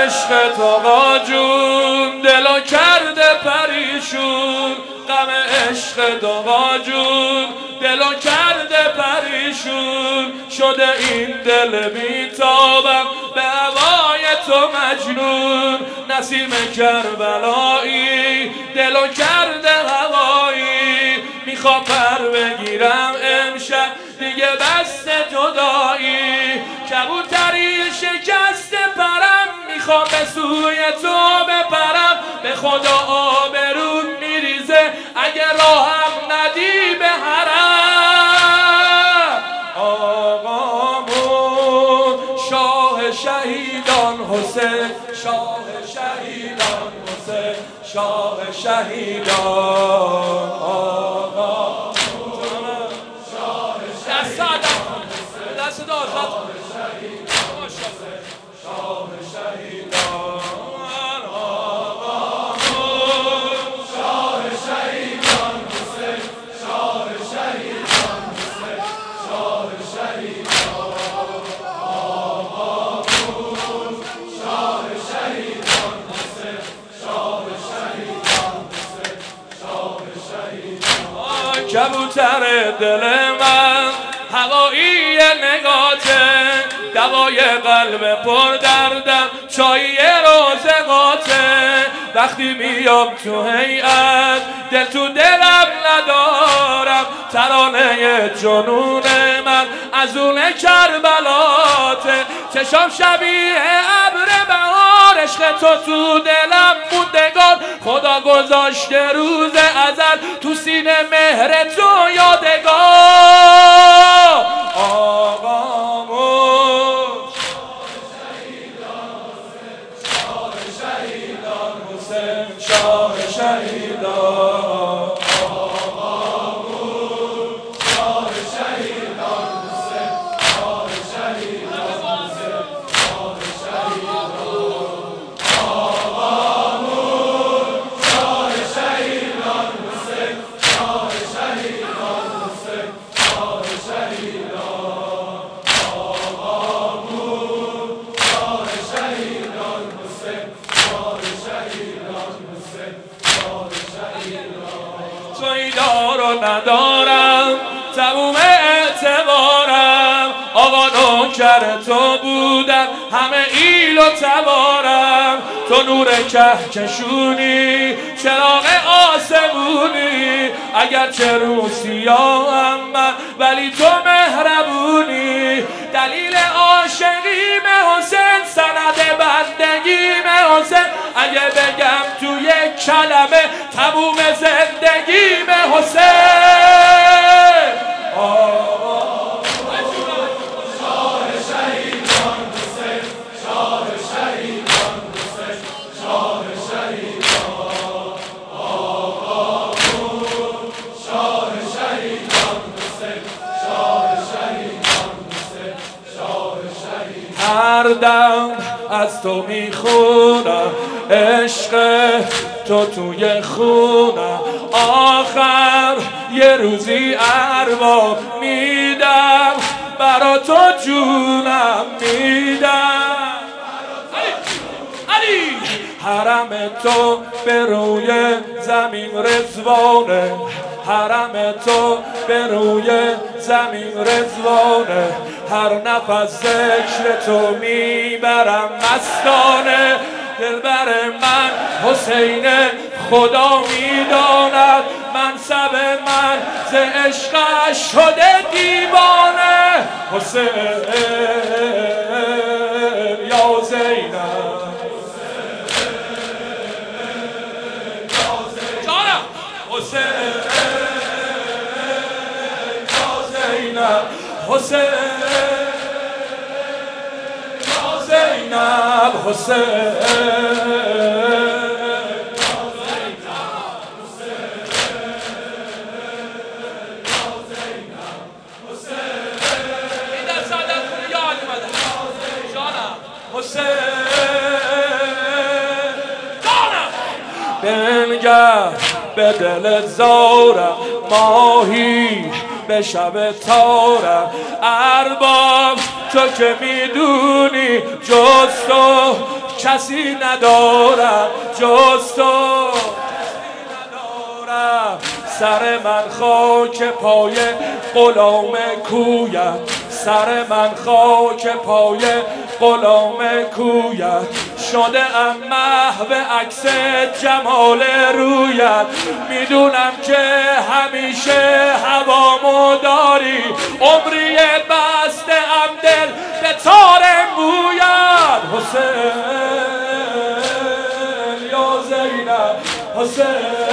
عشق تو آقا جون دلو کرده پریشون، غم عشق تو آقا جون دلو کرده پریشون، شده این دل بیتابم به هوای تو مجنون. نسیم کربلایی دلو کرده هوایی، میخوام پر بگیرم امشب دیگه بست جدایی. کبوتری شکست پرم میخوام به سوی تو بپرم، به خدا آبرون میریزه اگه راهم ندی به حرم. آقامون شاه شهیدان حسین، شاه شهیدان حسین، شاه شهیدان. آقامون شاه شهیدان حسین، دست دار شاه شهیدان. کبوتر دل من هوایی نگاته، دوای قلب پر دردم چایی روزگاته. وقتی میام تو هیئت دل تو دلم ندارم، ترانه جنون من از اون کربلاته. چشام شبیه ابر بهار، عشق تو دلم موندگار. خدا گذاشته روز ازل تو سینه مهر تو یادگار. آقامون شاه شهیدان حسین، شاه شهیدان. آقامون شاه شهیدان حسین، شاه شهیدان حسین، شاه شهیدان. آقامون شاه شهیدان حسین، شاه شهیدان حسین، شاه شهیدان. آقامون شاه شهیدان حسین، شاه شهیدان حسین، شاه شهیدان. تویی دار و ندارم تموم اعتبارم، آقا نوکر تو بودم همه ایل و تبارم. تو نور کهکشونی چراغ آسمونی، اگرچه رو سیاهم من ولی تو مهربونی. دلیل عاشقیم حسین، سند بندگیم حسین، اگه بگم تو یک کلمه تموم زندگیم حسین. شاه شهیدان حسین، شاه شهیدان حسین، شاه شهیدان. آقامون شاه شهیدان حسین، شاه شهیدان حسین، شاه شهیدان. هر دم از تو میخونم عشق تو توی خونم، آخر یه روزی اروا میدم برا تو جونم میدم. علی حرم تو به روی زمین رضوانه، حرم تو به روی زمین رضوانه. هر نفس ذکر تو میبرم مستانه. دلبر من حسین خدا میداند، منصب من ز عشقش شده دیوانه. حسین یا زینب، جانم حسین یا زینب، حسین یا زینب، حسین. بنگر به دل زارم ماهی به شب تارم، ارباب تو که میدونی جز تو کسی ندارم جز تو، سر من خاک پای غلام کویت، سر من خاک پای غلام کویت، شده ام محو عکس جمال رویت، میدونم که همیشه هوامو داری، عمری بسته ام دل به تار مویت. حسین یا زینب، حسین